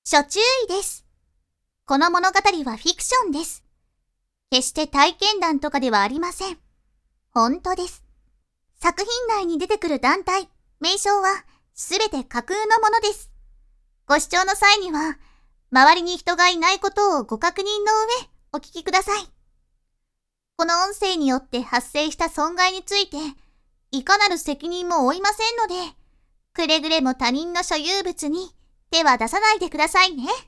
諸注意です。この物語はフィクションです。決して体験談とかではありません。本当です。作品内に出てくる団体、名称はすべて架空のものです。ご視聴の際には、周りに人がいないことをご確認の上、お聞きください。この音声によって発生した損害について、いかなる責任も負いませんので、くれぐれも他人の所有物に手は出さないでくださいね。